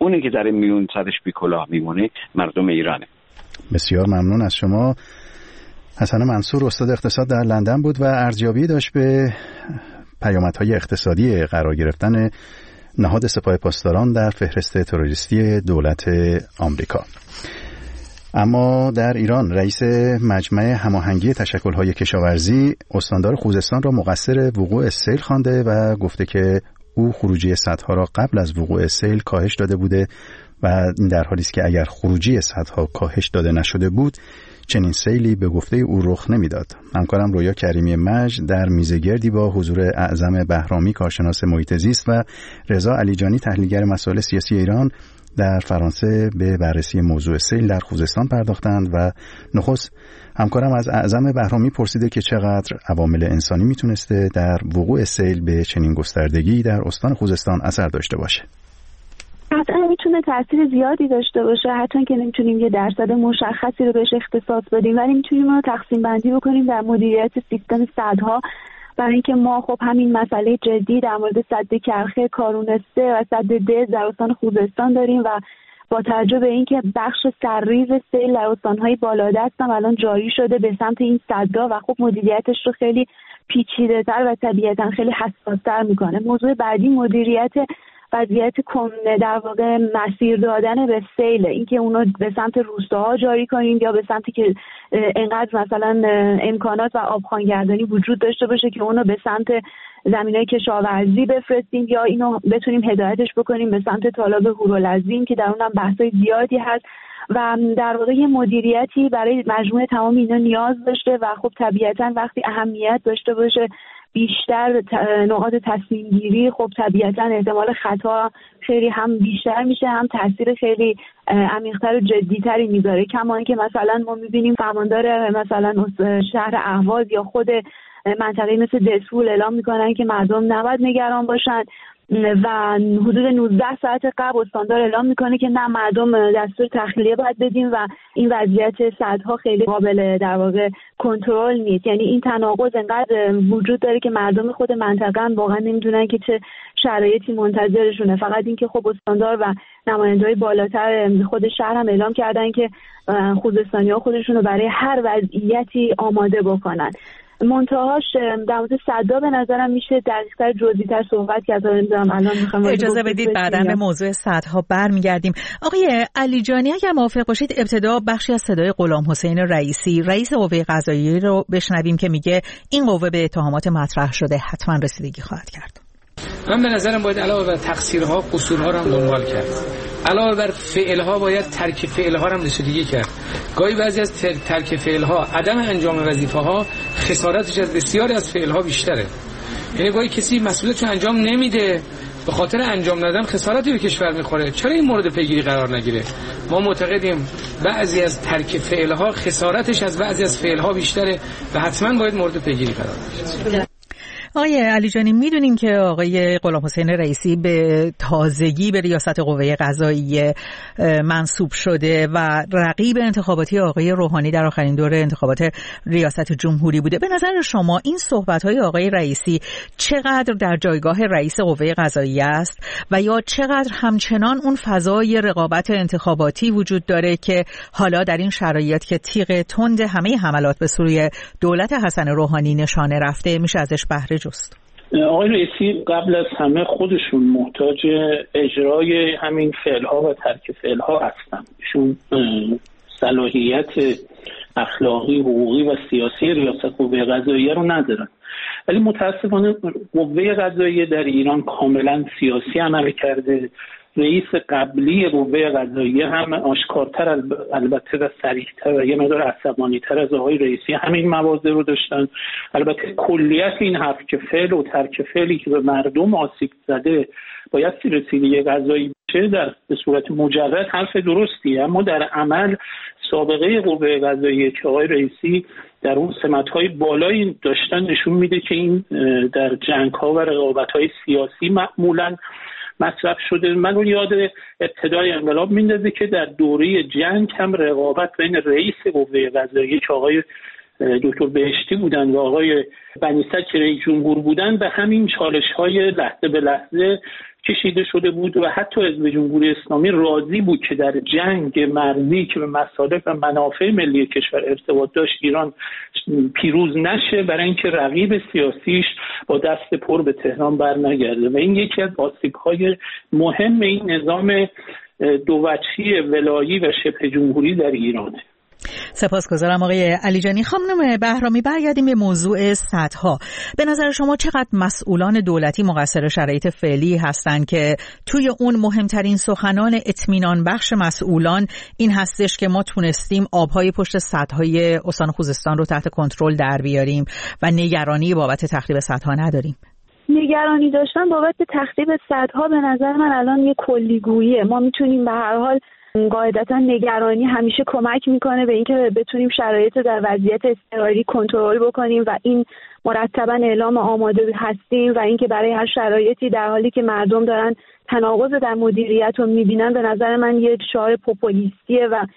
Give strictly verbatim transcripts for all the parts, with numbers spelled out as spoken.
اونی که در میون سرش بی کلاه میمونه مردم ایرانه. بسیار ممنون از شما. حسن منصور استاد اقتصاد در لندن بود و ارزیابی داشت به پیامدهای اقتصادی قرار گرفتن نهاد سپاه پاسداران در فهرست تروریستی دولت آمریکا. اما در ایران رئیس مجمع هماهنگی تشکل‌های کشاورزی استاندار خوزستان را مقصر وقوع سیل خوانده و گفته که او خروجی سدها را قبل از وقوع سیل کاهش داده بوده و این در حالی است که اگر خروجی سدها کاهش داده نشده بود چنین سیلی به گفته او رخ نمیداد. همکارم رویا کریمی مجد در میزگردی با حضور اعظم بهرامی کارشناس محیط زیست و رضا علیجانی تحلیلگر مسائل سیاسی ایران در فرانسه به بررسی موضوع سیل در خوزستان پرداختند و نخست همکارم از اعظم بهرامی پرسیده که چقدر عوامل انسانی میتونسته در وقوع سیل به چنین گستردگی در استان خوزستان اثر داشته باشه. قطعا میتونه تاثیر زیادی داشته باشه، حتی که نمیتونیم یه درصد مشخصی رو بهش اختصاص بدیم، ولی میتونیم اون رو تقسیم بندی بکنیم در مدیریت سیستم سدها. برای اینکه ما خب همین مسئله جدی در مورد سد کرخه، کارون سه و سد دز در استان خوزستان داریم و با توجه به اینکه بخش سرریز سیل در استان‌های بالادست هم الان جاری شده به سمت این سدها و خب مدیریتش رو خیلی پیچیده‌تر و طبیعتاً خیلی حساس‌تر میکنه. موضوع بعدی مدیریت وضعیت در واقع مسیر دادن به سیل، اینکه اونو به سمت روستاها جاری کنیم یا به سمتی که انقدر مثلا امکانات و آبخوانگردانی وجود داشته باشه که اونو به سمت زمینای کشاورزی بفرستیم یا اینو بتونیم هدایتش بکنیم به سمت تالاب هورالعظیم که در اونم بحثای زیادی هست و در واقع یه مدیریتی برای مجموعه تمام اینا نیاز داشته و خب طبیعتاً وقتی اهمیت داشته باشه بیشتر نقاط تصمیم گیری خب طبیعتاً احتمال خطا خیلی هم بیشتر میشه، هم تاثیر خیلی عمیق‌تر و جدی‌تری میذاره. کما اینکه مثلا ما میبینیم فرماندار مثلا شهر اهواز یا خود منطقه مثل دسفول اعلام میکنن که مردم نباید نگران باشن و حدود نوزده ساعت قبل استاندار اعلام میکنه که نه مردم دستور تخلیه باید بدیم و این وضعیت سدها خیلی قابل در واقع کنترل نیست. یعنی این تناقض انقدر وجود داره که مردم خود منطقه هم واقعا نمیدونن که چه شرایطی منتظرشونه. فقط اینکه خب استاندار و نماینده‌های بالاتر خود شهر هم اعلام کردن که خوزستانی‌ها خودشونو برای هر وضعیتی آماده بکنن. منتهاش در مورد صدا به نظرم میشه دقیق‌تر جزئی‌تر صحبت کرد. الان می‌خوام اجازه بدید بعداً به موضوع صدها برمیگردیم. آقای علیجانی اگر موافق باشید ابتدا بخشی از صدای غلام حسین رئیسی رئیس قوه قضاییه رو بشنویم که میگه این قوه به اتهامات مطرح شده حتما رسیدگی خواهد کرد. من به نظرم باید علاوه بر تقصیرها قصورها رو هم دنبال کرد. علاوه بر فعلها باید ترک فعلها رو هم رسیدگی کرد. گاهی بعضی از ترک فعلها، عدم انجام وظیفه‌ها خسارتش از بسیاری از فعلها بیشتره. یعنی گاهی کسی مسئولیتش رو انجام نمیده به خاطر انجام ندادن خسارتی به کشور میخوره. چرا این مورد پیگیری قرار نگیره؟ ما معتقدیم بعضی از ترک فعلها خسارتش از بعضی از فعلها بیشتره و حتما باید مورد پیگیری قرار بگیره. آقای علیجانی میدونیم که آقای غلام حسین رئیسی به تازگی به ریاست قوه قضاییه منصوب شده و رقیب انتخاباتی آقای روحانی در آخرین دور انتخابات ریاست جمهوری بوده. به نظر شما این صحبت‌های آقای رئیسی چقدر در جایگاه رئیس قوه قضاییه است و یا چقدر همچنان اون فضای رقابت انتخاباتی وجود داره که حالا در این شرایط که تیغ تند همه حملات به سوی دولت حسن روحانی نشانه رفته میشه ازش بهره جست؟ آقای رئیسی قبل از همه خودشون محتاج اجرای همین فعلها و ترک فعلها هستن. ایشون صلاحیت اخلاقی، حقوقی و سیاسی ریاست قوه قضاییه رو ندارن. ولی متاسفانه قوه قضاییه در ایران کاملا سیاسی عمل کرده. رئیس قبلی قوه قضاییه هم آشکارتر البته و صریح‌تر و یه مقدار عصبانی‌تر از آقای رئیسی همین مواضع رو داشتن. البته کلیت این حرف که فعل و ترک فعلی که به مردم آسیب زده باید رسیدگی قضایی بشه در به صورت مجرد حرف درستیه، اما در عمل سابقه قوه قضاییه که آقای رئیسی در اون سمت‌های بالایی داشتن نشون میده که این در جنگ‌ها و رقابت‌های سیاسی معمولاً مصرف شده. من رو یاد ابتدای انقلاب میندازه که در دوره جنگ هم رقابت بین رئیس قوه قضاییه که آقای دکتر بهشتی بودن و آقای بنی صدر که رئیس جمهور بودن به همین چالش‌های لحظه به لحظه کشیده شده بود و حتی حزب جمهوری اسلامی راضی بود که در جنگ مرزی که به مصالح و منافع ملی کشور ارتباط داشت ایران پیروز نشه، برای اینکه رقیب سیاسیش با دست پر به تهران برنگرده. و این یکی از آسیب‌های مهم این نظام دو وجهی ولایی و شبه جمهوری در ایرانه. سپاسگزارم آقای علیجانی. خانم بهرامی، برگردیم به موضوع سدها. به نظر شما چقدر مسئولان دولتی مقصر شرایط فعلی هستند که توی اون مهمترین سخنان اطمینان بخش مسئولان این هستش که ما تونستیم آبهای پشت سدهای استان خوزستان رو تحت کنترل در بیاریم و نگرانی بابت تخریب سدها نداریم؟ نگرانی داشتن بابت تخریب سدها به نظر من الان یه کلیگوییه. ما میتونیم به هر حال قاعدتا نگرانی همیشه کمک میکنه به اینکه بتونیم شرایط در وضعیت اضطراری کنترل بکنیم و این مرتبا اعلام آماده هستیم و اینکه برای هر شرایطی در حالی که مردم دارن تناقض در مدیریت رو میبینن به نظر من یه شعار پوپولیستیه و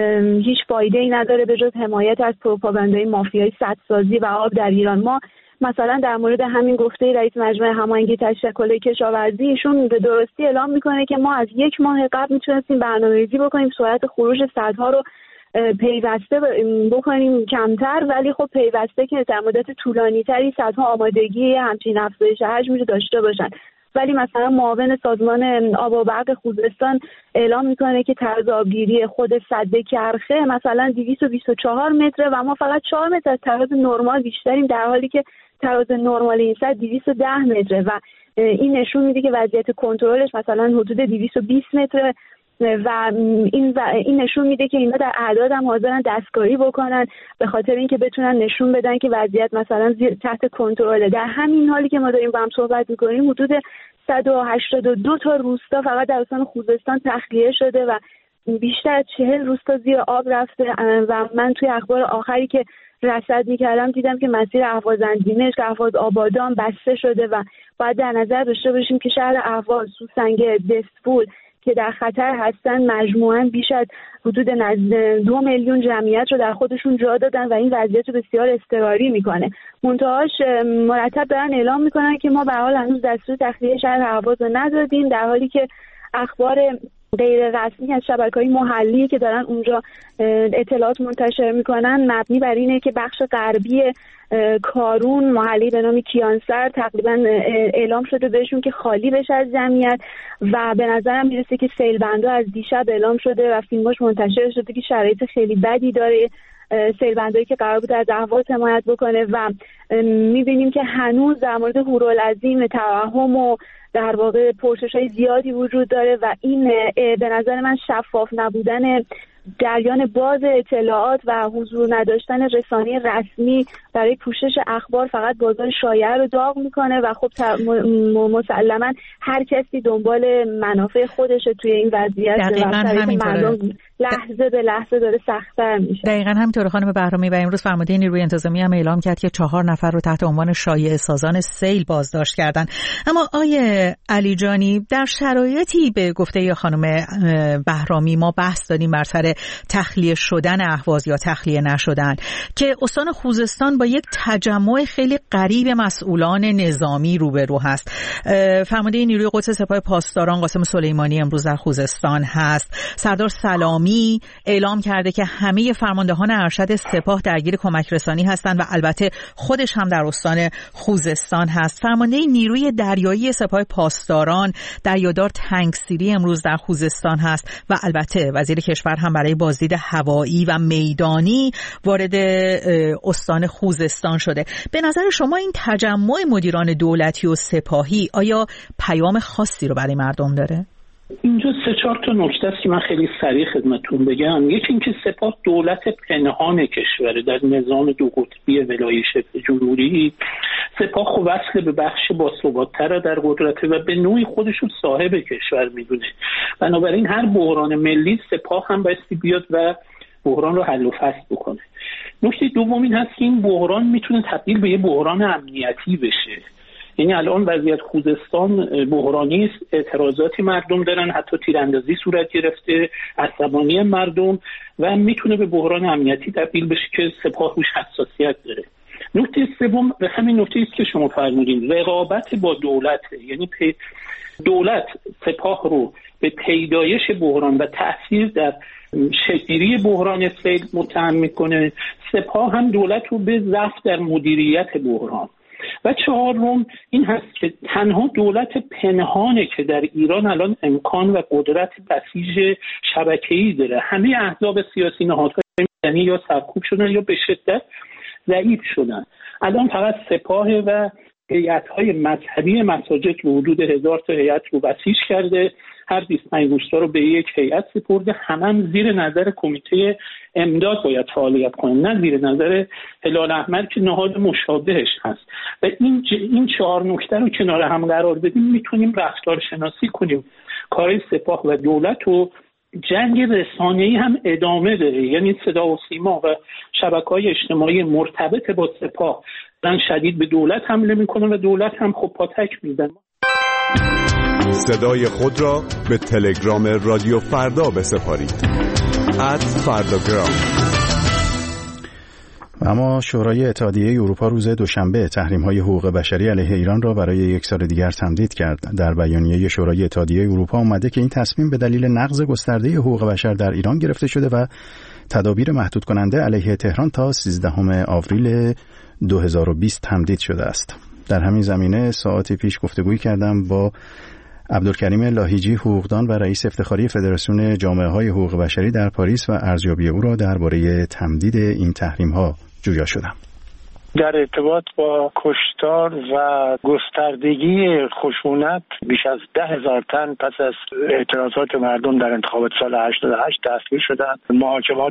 هیچ فایده ای نداره به جز حمایت از پروپاگاندای مافیای سدسازی و آب در ایران. ما مثلا در مورد همین گفته رئیس مجمع هماهنگی تشکل کشاورزی، ایشون به درستی اعلام میکنه که ما از یک ماه قبل میتونستیم برنامه‌ریزی بکنیم سرعت خروج سدها رو پیوسته بکنیم کمتر، ولی خب پیوسته که در مدت طولانی تری سدها آمادگی همچین افزایش حجم رو داشته باشن. ولی مثلا معاون سازمان آب و برق خوزستان اعلام میکنه که طرز آبگیری خود سد کرخه مثلا دویست و بیست و چهار متره و ما فقط چهار متر از طراز نرمال بیشتریم، در حالی که طراز نرمال این سد دویست و ده متره و این نشون میده که وضعیت کنترلش مثلا حدود دویست و بیست متره و این و این نشون میده که اینا در اعداد هم حاضرن دستکاری بکنن به خاطر اینکه بتونن نشون بدن که وضعیت مثلا تحت کنترله. در همین حالی که ما داریم با هم صحبت میکنیم حدود صد و هشتاد و دو تا روستا فقط در استان خوزستان تخلیه شده و بیشتر از چهل روستا زیر آب رفته و من توی اخبار آخری که رصد میکردم دیدم که مسیر اهواز اندیمش که اهواز آبادان بسته شده و باید در نظر داشته باشیم که شهر اهواز، سوسنگ، دستپول که در خطر هستن مجموعاً بیش از حدود نزد دو میلیون جمعیت رو در خودشون جا دادن و این وضعیت رو بسیار اضطراری میکنه. منتهاش مرتب دارن اعلام میکنن که ما به حال هنوز دستور تخلیه شهر اهواز رو ندادیم، در حالی که اخبار غیر رسمی از شبکه‌های محلی که دارن اونجا اطلاعات منتشر میکنن مبنی بر اینه که بخش غربی کارون محلی به نام کیانسر تقریبا اعلام شده بهشون که خالی بشه از جمعیت و به نظرم میرسه که سیلبندا از دیشب اعلام شده و فیلماش منتشر شده که شرایط خیلی بدی داره سیلبندایی که قرار بود از اهواز حمایت بکنه و میبینیم که هنوز در مورد هورالعظیم توهم و در واقع پرسش‌های زیادی وجود داره و این به نظر من شفاف نبودن جریان باز اطلاعات و حضور نداشتن رسانه‌ای رسمی برای پوشش اخبار فقط بازار شایعه رو داغ میکنه و خب مسلماً هر کسی دنبال منافع خودشه توی این وضعیت و مردم لحظه به لحظه داره سخت‌تر میشه. دقیقاً همینطوره خانم بهرامی و امروز فرمانده نیروی انتظامی هم اعلام کرد که چهار نفر رو تحت عنوان شایعه سازان سیل بازداشت کردن. اما آیه علیجانی، در شرایطی به گفته یا خانم بهرامی ما بحث داریم بر سر تخلیه شدن اهواز یا تخلیه نشدن که استان خوزستان با یک تجمع خیلی غریب مسئولان نظامی روبرو هست. فرمانده نیروی قدس سپاه پاسداران قاسم سلیمانی امروز در خوزستان هست. سردار سلامی اعلام کرده که همه فرماندهان ارشد سپاه درگیر کمک رسانی هستند و البته خودش هم در استان خوزستان هست. فرمانده نیروی دریایی سپاه پاسداران دریادار تنگسیری امروز در خوزستان هست و البته وزیر کشور هم برای بازدید هوایی و میدانی وارد استان خوزستان شده. به نظر شما این تجمع مدیران دولتی و سپاهی آیا پیام خاصی رو برای مردم داره؟ اینجا سه چهار تا نکته است که من خیلی سریع خدمتتون بگم. یکی اینکه سپاه دولت پنهان کشوره در نظام دو قطبی ولایی شبه جمهوری. سپاه خب وصل به بخش باثبات‌تر در قدرت و به نوعی خودش رو صاحب کشور میدونه. بنابراین هر بحران ملی سپاه هم بایستی بیاد و بحران رو حل و فصل بکنه. نکته دوم این هست که این بحران میتونه تبدیل به یه بحران امنیتی بشه. یعنی الان وضعیت خوزستان بحرانی است، اعتراضاتی مردم دارن، حتی تیراندازی صورت گرفته، عصبانی مردم و میتونه به بحران امنیتی تبدیل بشه که سپاه روش حساسیت داره. نکته سوم به همین نکته است که شما فرمودین، رقابت با دولت، یعنی دولت سپاه رو به پیدایش بحران و تأثیر در شکل‌گیری بحران سیل متهم میکنه، سپاه هم دولت رو به ضعف در مدیریت بحران. و چهارم این هست که تنها دولت پنهانه که در ایران الان امکان و قدرت بسیج شبکه‌ای داره. همه احزاب سیاسی نهادهای مدنی یا سرکوب شدن یا به شدت ضعیف شدن. الان فقط سپاه و هیئت‌های مذهبی مساجد به حدود هزار تا هیئت رو بسیج کرده، هر بیست و پنج روستا رو به یک هیئت سپرده، همه هم زیر نظر کمیته امداد باید فعالیت کنه، نه زیر نظر هلال احمر که نهاد مشابهش هست. و این ج... این چهار نکته رو کنار هم قرار بدیم میتونیم رفتار شناسی کنیم کار سپاه و دولت رو. جنگ رسانه‌ای هم ادامه داره، یعنی صدا و سیما و شبکه‌های اجتماعی مرتبط با سپاه دارن شدید به دولت حمله میکنن و دولت هم خب پاتک میزنه. صدای خود را به تلگرام رادیو فردا بسپارید. ات فرداگرام. اما شورای اتحادیه اروپا روز دوشنبه تحریم‌های حقوق بشری علیه ایران را برای یک سال دیگر تمدید کرد. در بیانیه شورای اتحادیه اروپا آمده که این تصمیم به دلیل نقض گسترده حقوق بشر در ایران گرفته شده و تدابیر محدود کننده علیه تهران تا سیزدهم آوریل دو هزار و بیست تمدید شده است. در همین زمینه ساعتی پیش گفتگویی کردم با عبدالکریم لاهیجی، حقوقدان و رئیس افتخاری فدراسیون جامعه‌های حقوق بشری در پاریس و ارزیابی او را درباره تمدید این تحریم‌ها جویا شدم. در ارتباط با کشتار و گستردگی خشونت بیش از ده هزار تن پس از اعتراضات مردم در انتخابات سال هشتاد و هشت دستگیر شدند. محاکمات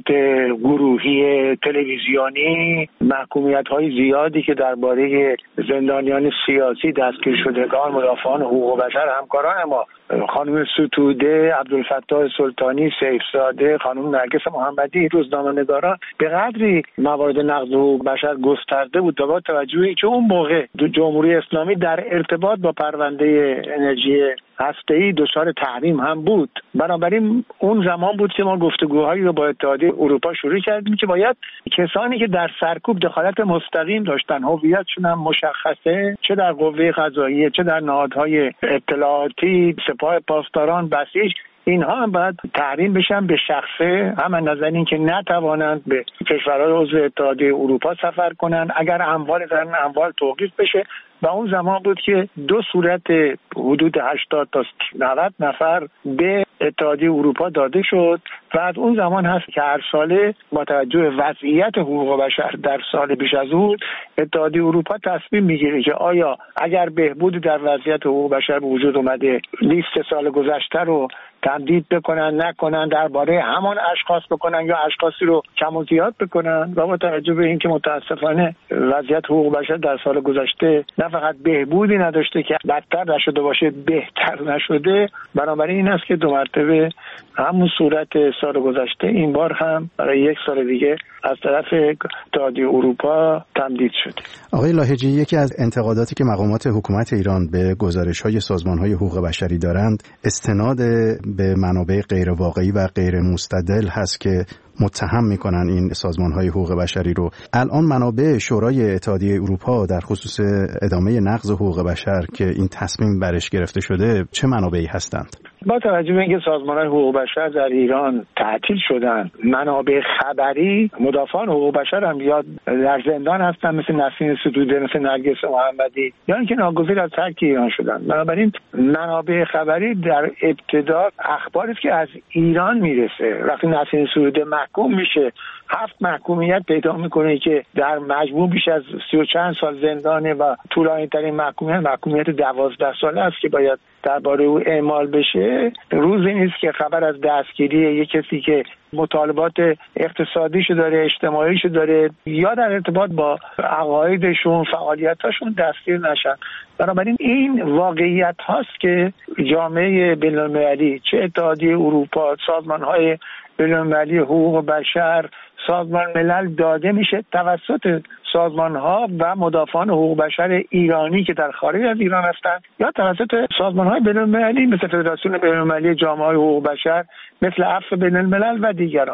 گروهی تلویزیونی، محکومیت‌های زیادی که درباره زندانیان سیاسی دستگیر شدگان، مدافعان حقوق بشر، همکاران ما، خانم ستوده، عبدالفتاح سلطانی، سیفزاده، خانم نرگس محمدی، روزنامه‌نگاران، به قدری موارد نقض حقوق بشر گسترده بود با توجهی که اون موقع جمهوری اسلامی در ارتباط با پرونده انرژی هسته‌ای دچار تحریم هم بود. بنابراین اون زمان بود که ما گفتگوهایی رو با اتحادیه اروپا شروع کردیم که باید کسانی که در سرکوب دخالت مستقیم داشتن، هویتشون هم مشخصه، چه در قوه قضاییه چه در نهادهای اطلاعاتی، سپاه پاسداران، بسیج، اینها هم باید تحریم بشن به شخصه، هم از نظر این که نتوانند به کشورهای عضو اتحادیه اروپا سفر کنند، اگر اموال دارن اموال توقیف بشه. و اون زمان بود که دو صورت حدود هشتاد تا نود نفر به اتحادیه اروپا داده شد و از اون زمان هست که هر ساله با توجه به وضعیت حقوق بشر در سال بیش از اون اتحادیه اروپا تصمیم میگیره که آیا اگر بهبود در وضعیت حقوق بشر به وجود اومده لیست سال گذشته رو تمدید بکنن نکنن، درباره همان اشخاص بکنن یا اشخاصی رو کم و زیاد بکنن. و با توجه به اینکه متاسفانه وضعیت حقوق بشر در سال گذشته نه فقط بهبودی نداشته که بدتر نشده باشه، بهتر نشده، بنابراین این است که دو مرتبه همون صورت سال گذشته این بار هم برای یک سال دیگه از طرف اتحادیه اروپا تمدید شده. آقای لاهیجی، یکی از انتقاداتی که مقامات حکومت ایران به گزارش‌های سازمان‌های حقوق بشری دارند استناد به منابع غیر واقعی و غیر مستدل هست که متهم میکنن این سازمان‌های حقوق بشری رو. الان منابع شورای اتحادیه اروپا در خصوص ادامه نقض حقوق بشر که این تصمیم برش گرفته شده چه منابعی هستند؟ با توجه به اینکه سازمان‌های حقوق بشر در ایران تعطیل شدن، منابع خبری، مدافعان حقوق بشر هم یا در زندان هستن مثل نسرین ستوده، مثل نرگس محمدی، یا اینکه ناگزیر از ترک ایران شدن. بنابراین منابع خبری در ابتدا اخباری که از ایران میرسه. وقتی نسرین ستوده محکوم میشه، هفت محکومیت پیدا میکنه که در مجموع بیش از سی و چند سال زندانه و طولانی ترین محکومیت محکومیت دوازده ساله است که باید درباره او اعمال بشه. روزی نیست که خبر از دستگیری یک کسی که مطالبات اقتصادیشو داره، اجتماعیشو داره، یا در ارتباط با عقایدشون، فعالیتاشون دستگیر نشن. بنابراین این واقعیت هاست که جامعه بین‌المللی، چه اتحادیه اروپا، سازمان‌های بین‌المللی حقوق بشر، سازمان ملل داده میشه توسط سازمان‌ها و مدافعان حقوق بشر ایرانی که در خارج از ایران هستند، یا توسط سازمان‌های بین‌المللی مثل فدراسیون بین‌المللی جامعه‌های حقوق بشر، مثل عفو بین‌الملل و دیگران.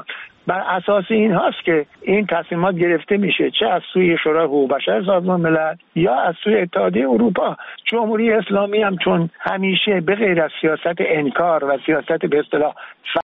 بر اساس این هاست که این تصمیمات گرفته میشه، چه از سوی شورای حقوق بشر سازمان ملل یا از سوی اتحادیه اروپا. جمهوری اسلامی هم چون همیشه به غیر از سیاست انکار و سیاست به اصطلاح